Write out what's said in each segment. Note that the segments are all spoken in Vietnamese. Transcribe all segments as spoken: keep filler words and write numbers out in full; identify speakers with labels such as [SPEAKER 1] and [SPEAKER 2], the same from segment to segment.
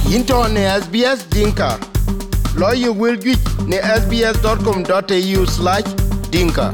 [SPEAKER 1] Into ne S B S Dinka. Lawyer will get ne sbs.com.au slash dinka.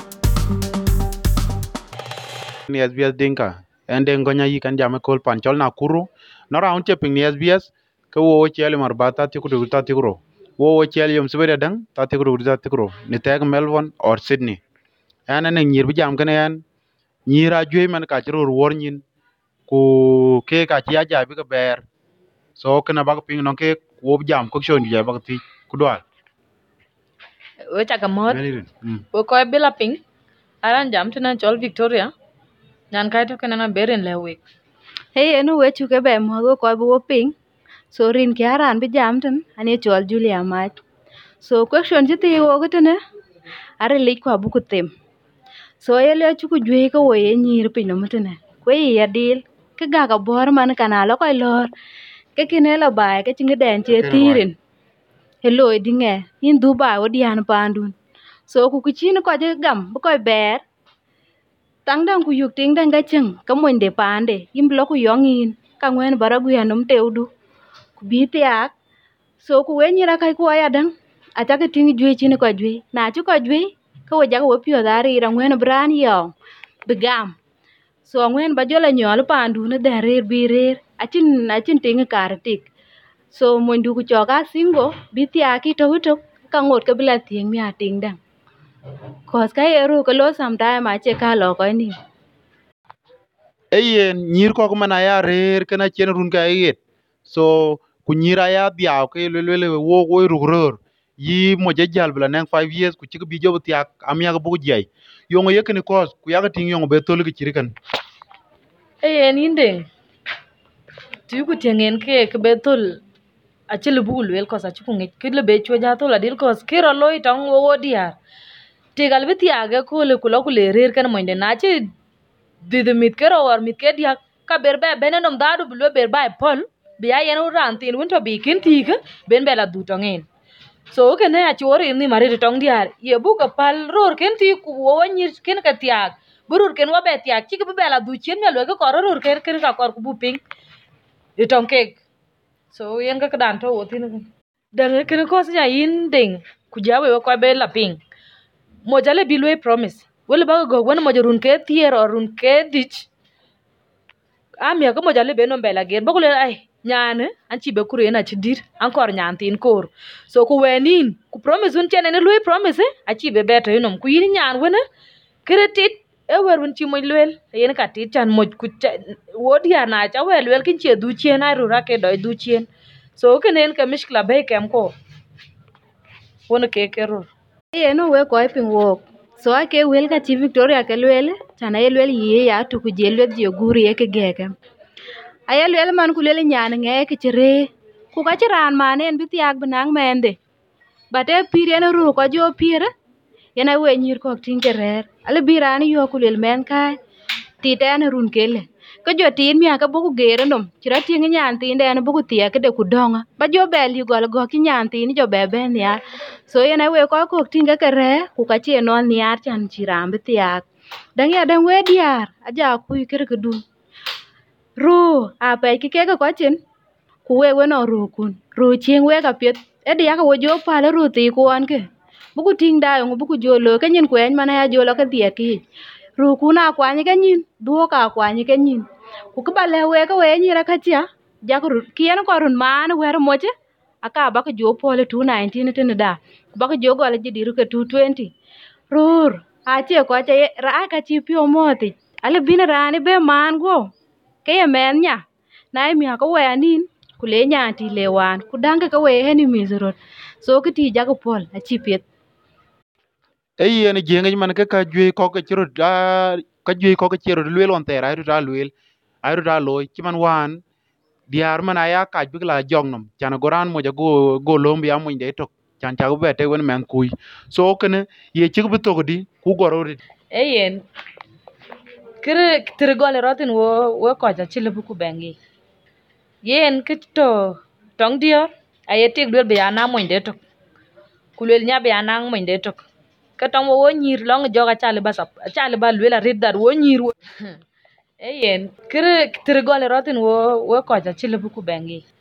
[SPEAKER 2] Ni S B S Dinka. Ende ngonya yi kan jame kol pan chol na kuru. No round cheping ni S B S. Ke wo chele marbata ti kudu ta ti kuro. Wo wo chele yom sibere dang ta ti kuro ta ti kuro. Ni tag Melbourne or Sydney. Ana ne nyir bi jam kene yan. Nyira jwe man ka chiro wor nyin. Ku ke ka chi aja bi ka ber. So kana bak ping no ke wo bi jam ko shon je bak ti kudwal.
[SPEAKER 3] We chaka mod.
[SPEAKER 2] Many.
[SPEAKER 3] We koi bila ping. Aran jam tina chol Victoria. Nyan kai to kana na berin le week.
[SPEAKER 4] Hey, enu we chuke be mo ko bu ping. So rin kyaran bi jam tan ani chol Julia mat. So question jiti wo gutene. Are lik kwa bu kutem. So ele chuku jwe ko we nyir pin no mutene. Kwe ya dil ke ga ga bor man kana lo koy lor. Ke kinela bae ke chingi den che tirin. Hello dinge in Dubai odian pandun. So ku kuchin ko je gam bu koy ber. Tang dang ku yuk ting dang ga cheng ka mon de pande yim blo ku yongin ka ngwen baragu ya num teudu ku bi tiak so ku we nyira kai ku aya dang ata ke ting jwe chin ko jwe na chu ko jwe ka we jago pio dari ra ngwen bran yo bigam so ngwen ba jola nyol pandu ne dare bi rer achin achin ting kar tik so mon du ku choka singo bi tiaki to to ka ngot ka bila ting mi ating dang cause ka eru ko lo sometime a che ka lo ko ni
[SPEAKER 2] Eyen nyir ko mana ya rer kana chen run ka yet so ku nyira ya biaw ke lelele wo wo rugror yi mo jajal bla nang five years ku chik bi job tiak am ya bu jay yongo yekni kos ku ya ting yongo be tol ki chirikan
[SPEAKER 3] Hey, ninde. Tu ku tengen ke ke betul. Achil bugul wel kos achuku ngi. Kidle be chwa jato la dil kos kiro loy tong wo wo diar. Tigal biti aga ko le kula kule rer kan moinde na chi didi mit kero war mit ke dia ka berbe benenom dadu bilwe berba e pol biya yenu rantin winto bi kin tika ben bela dutongin. So ke ne achori ni mari tong diar ye bu ka pal ror ken ti ku wo nyir ken ka tiak burur ken wa be tiak chi ke bela du chen melo ke kor ror ken ken ka kor ku bu ping itong ke so yen ka dan to wotin dan ken ko sa yin ding ku jawe ko be la ping mo jale bilwe promise wala ba go wona mo jarun ke tier or run ke dich am ya ko mo jale be no bela ger ba ko le ay nyane an ci be kure na ci dir encore nyantin kor so ku wenin ku promise un chene ne lui promise eh? a ci be beto yinom ku yin nyan wona kretit e wer un ci mo lwel yen ka tit chan mo ku wodi ya na cha wel wel kin che du chien ay rura ke do du chien so kenen ka mishkla be kem ko wona ke kerur
[SPEAKER 4] ye no we ko ping wo so ake wel ka chi Victoria ke lwel chana ye lwel ye ya tu ku je lwel je guri ye ke geke aye lwel man ku lwel nyan nge ke chire ku ka chiran manen bi tiak binang mende bate pire no ru ko jo pire yana we nyir ko tin ke rer ale birani yo ku lwel men ka ti ten run kele ko jo tin mi aka buku gere nom chira tingi nyan tin den buku tie ke de ku donga ba jo bel yu gol go ki nyan tin jo be ben ya so yana we ko ko tinga ke re ku ka che non niar chan chiram bi tiak dang ya dang we diar aja ku ikere ke du ru a pe ki ke ko chin ku we we no ru kun ru ching we ka pet e dia ka wo jo pa le ru ti ku an ke buku ting da yo buku jo lo ke nyin kwen mana ya jo lo ka tie ki ru kuna kwa ni ke nyin duo ka kwa ni ke nyin ku ka bale we ka we nyira ka tia ja ku kien ko run man wer moje aka ba ka jo pole two nineteen tin da ba ka jo gole ji diru ke two twenty rur a che ko che ra ka chi pio moti ale bin rani be man go ke ye men nya na mi ka we anin ku le nya ti le wan ku dange ka we heni mizrot so ki ti ja ko pol a chi pet
[SPEAKER 2] eyen jenge man ke ka jwe ko ke chiro da ka jwe ko ke chiro lwel on tera ay da lwel ay da loy kiman wan diar man aya ka bigla jongnom chan goran mo ja go go lombi am inde to chan cha be te wen men kuy so kene ye chig bi to di ku goro ri
[SPEAKER 3] eyen kire tiri gole rotin wo wo ko ja chile buku bengi yen kito tong dio aye tik dwel be ana mo inde to kulel nya be ana mo inde to ka tong wo nyir long joga chale basap chale ba lwela riddar wo nyir wo eyen kire tiri gole rotin wo wo ko ja chile buku bengi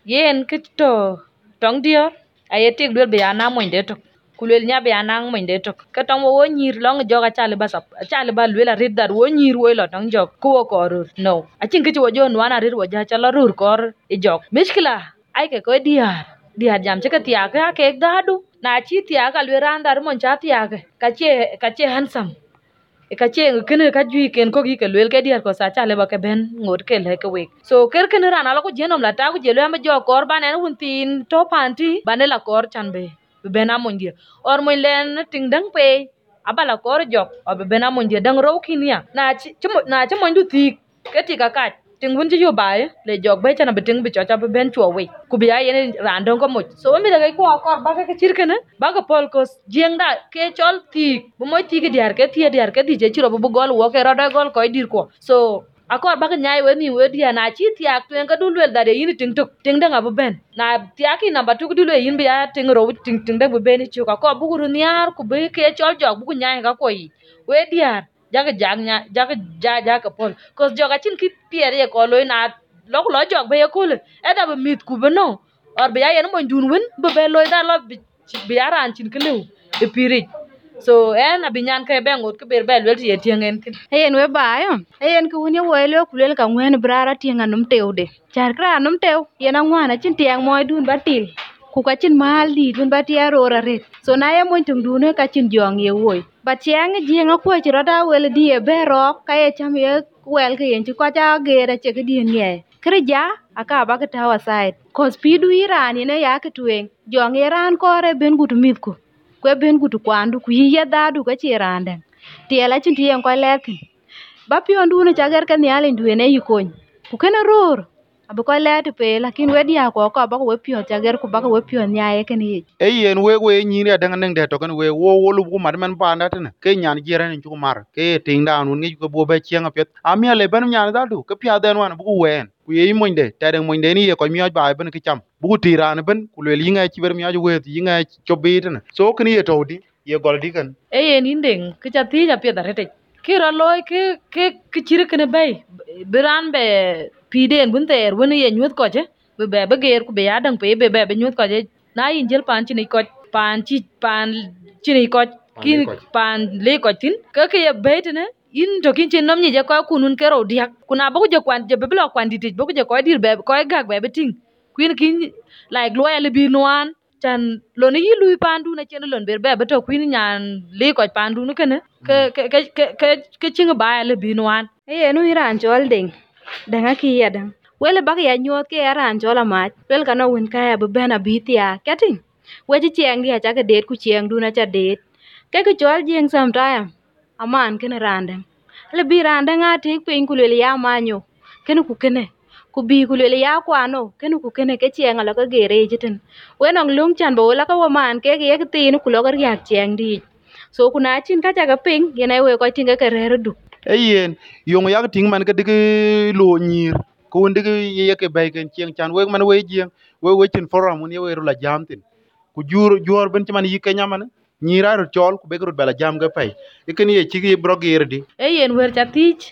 [SPEAKER 3] yen kito tong dior ayetik dwel be ana monde to kulel nya be ana monde to ka tong wo nyir long joga chale basap chale ba lwela rid dar wo nyir wo lo tong jok ko ko no achin kicho jo nwana rid wo ja chala rur kor e jok mishkila ai ke ko diar diar jam chaka tia ka ke dadu na chi tia ka lwera ndar mon cha tia ka che ka che handsome e ka che kene ka jui ken ko gi ke lwel ke diar ko sa chale ba ke ben ngot ke le ke we so ker ken rana la ko jenom la ta ko jelo am jo kor ban en un tin to panti banela kor chanbe be bena mondia or mo len ting dang pe abala kor jok o be bena mondia dang ro kinia na chi na chi mondu ti ke ti ka ka ting bun ji yo bai le jok be chana be ting be cho cha be ben chwo we ku bi ay en randong ko mo so mi da ko kor ba ke chir ken ba ko pol ko jeng da ke chol ti bu mo ti ke diar ke ti diar ke di je chiro bu gol wo ke ro da gol ko dir ko so akor ba nyai we ni we dia na chi tiak tuen ka dulwel da de yin ting tuk ting da ngabu ben na tiaki namba tuk dulwe yin bi ya ting ro ting ting da bu ben chu ka ko bu ru niar ku be ke chol jok bu nyai ka ko yi we dia jaga jag nya jaga ja ja ka pol ko joga chin ki pier ye ko loy na lok lo jok be ko le e da be mit ku be no or be ya yen mo dun wen be be loy da lo bi ya ran chin kelu e piri so en abinyan ke bengot ke ber bel wel ye tiengen kin
[SPEAKER 4] Eyen we bayo. Eyen ku ni wo le ku le ka ngwen brara tienga num teude. Char kra num tew yena ngwana chin tiang moy dun batil. Ku ka chin mal di dun batia rora ret. So na ye mon tung dun ka chin jong ye woy. Ba tiang jenga ko chi roda wel di e bero ka ye cham ye wel ke yen chi ko ja gere che ke di nye. Krija aka ba ka tawa side. Cause pidu irani ne ya ke tueng. Jong ye ran kore ben gutu mitku. Kwe ben gutu kwandu ku yiye dadu ka chi randen. Tiela chin tien ko lekin ba pion dune chager kan yale duene yikon ku kana ror abu ko let pe lakin wedi ko ko ba ko pion chager ku ba ko pion nyae ken yi
[SPEAKER 2] e yen we we nyiri adang neng de to kan we wo wo lu ku mar men pa nda tene ke nyan jere ni ku mar ke ting da nun ngi ko bo be chiang apet amia le ben nyan da du ke pya den wan bu wen ku ye mo inde ta den mo inde ni ye ko mi ba ben ke cham bu ti ran ben ku le yinga chi ber mi aju we yinga chobi tene so kan ye to di ye gol di kan
[SPEAKER 3] e yen indeng ke cha ti ja pye da rete ki ro loy ke ke ke chir ken bay biran be piden bun ter woni ye nyut ko je be be be ger ku be adang pe be be be nyut ko je na yin jel pan chi ni ko pan chi pan chi ni ko kin pan le ko tin ke ke ye be tene in to kin chen nom ni je ko kunun ke ro diak kuna bo je kwan je be blo kwan dit bo je ko dir be ko gag be be ting kuin kin like lo ele bi noan chan lo ni lui pandu na chen lon ber be be to kuin nyan le ko pandu no ken ke ke ke ke ke ching ba ele bi noan
[SPEAKER 4] e nu iran chol ding danga ki yadang wele bak ya nyot ke ran chola ma wel kana win ka ya be bena bitia kating weji chieng dia cha ke det ku chieng du na cha det ke ke chol jing sometime aman ken randang le bi randang a tik pin ku le ya manyo ken ku kene ku bi ku le ya kwano ken ku kene ke chieng ala ka gere jitin we nong lung chan bo la ka wa man ke ke ke tin ku lo ka ya chieng di so kuna chin ka cha ka ping yena we ko tinga ke reru du
[SPEAKER 2] e yen yong yak ting man ke dige lo nyir ko ndige ye ke bay ken chieng chan we man we jieng we we chin forum mun ye we ru la jam tin ku jur jor ben man yi kenya man nyira ru chol ku be ru bela jam ga pay e ken ye chigi brogir di
[SPEAKER 3] e yen wer cha tich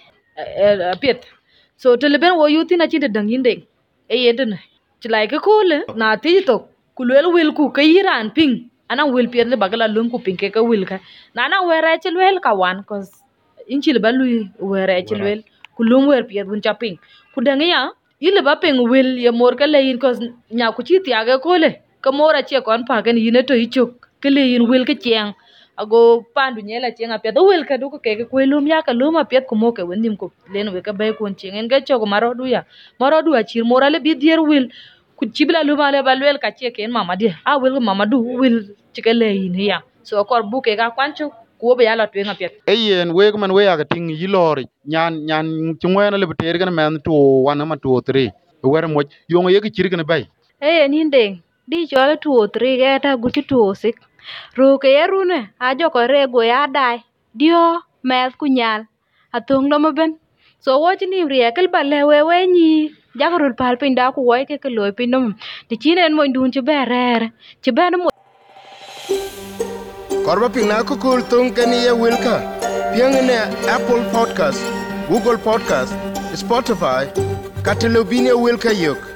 [SPEAKER 3] pet so to leben wo yuti na chi de dang yin deng e yen de chi lai ke ko le na ti to ku le wil ku ke yiran ping ana wil pet le bagala lum ku ping ke ka wil ka na na wera chi wel ka wan cause in chi le ba lui wera chi wel ku lum wer pet bun cha ping ku dang ya ile ba ping wil ye mor ka le yin cause nya ku chi ti aga ko le ka mora che kon pa gen yin to ichuk ke le yin wil ke chieng ago pandu nyela chieng apet wel ka du ko ke ko lum ya ka lum apet ko mo ke wendim ko len we ka bay kon chieng en ga cho ko maro du ya maro du a chir mora le bi dier wil ku chibla luma le balwel ka che ken mama dia a wel mama du wil chikale yin ya so kor bu ke ga kwancho ko be ya la twen apet
[SPEAKER 2] e yen we man we yak ting yi lori nyan nyan chungwe na le ter gan man to one ma to three wer mo yong ye ke chir gan bay
[SPEAKER 4] e nin deng di chol two three ga ta gu chi two six ro ke yerune a jo ko re go ya dai dio mes ku nyal atung no maben so wo chi ni rie kel balle we we ni jagarul pal pin da ku wo ke ke loy pin no ti chinen mo ndun chi berere chi ben mo
[SPEAKER 1] korba pina ko kul tung kani ye wilka piang ne Apple Podcast, Google Podcast, Spotify, Catalobine wilka yok.